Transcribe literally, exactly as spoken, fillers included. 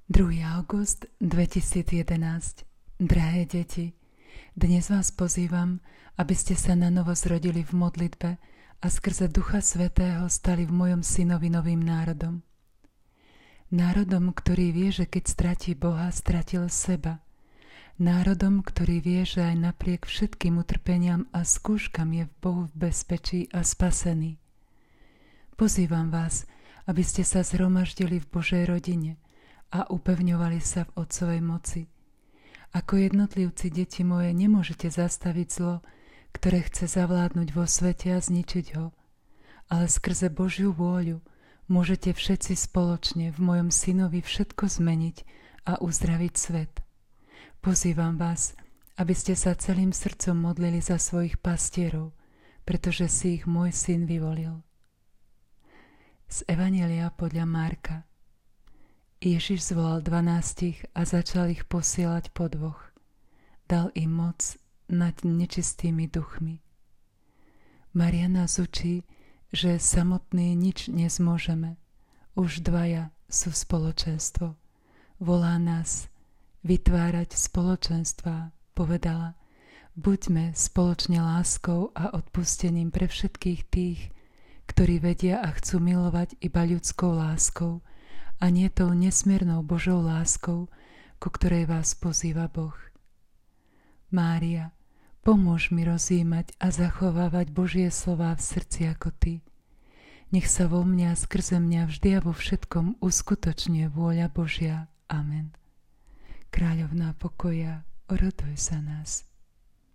druhého augusta dvetisícjedenásť. Drahé deti, dnes vás pozývam, aby ste sa na novo zrodili v modlitbe a skrze Ducha Svätého stali v mojom synovi novým národom. Národom, ktorý vie, že keď stratí Boha, stratil seba. Národom, ktorý vie, že aj napriek všetkým utrpeniam a skúškam je v Bohu v bezpečí a spasený. Pozývam vás, aby ste sa zhromaždili v Božej rodine a upevňovali sa v Otcovej moci. Ako jednotlivci, deti moje, nemôžete zastaviť zlo, ktoré chce zavládnuť vo svete a zničiť ho, ale skrze Božiu vôľu môžete všetci spoločne v mojom synovi všetko zmeniť a uzdraviť svet. Pozývam vás, aby ste sa celým srdcom modlili za svojich pastierov, pretože si ich môj syn vyvolil. Z Evanjelia podľa Marka. Ježiš zvolal dvanástich a začal ich posielať po dvoch. Dal im moc nad nečistými duchmi. Mária nás učí, že samotný nič nezmôžeme. Už dvaja sú spoločenstvo. Volá nás vytvárať spoločenstva, povedala. Buďme spoločne láskou a odpustením pre všetkých tých, ktorí vedia a chcú milovať iba ľudskou láskou, a nie tou nesmiernou Božou láskou, ku ktorej vás pozýva Boh. Mária, pomôž mi rozjímať a zachovávať Božie slová v srdci ako Ty. Nech sa vo mňa skrze mňa vždy a vo všetkom uskutočňuje vôľa Božia. Amen. Kráľovná pokoja, oroduj za nás.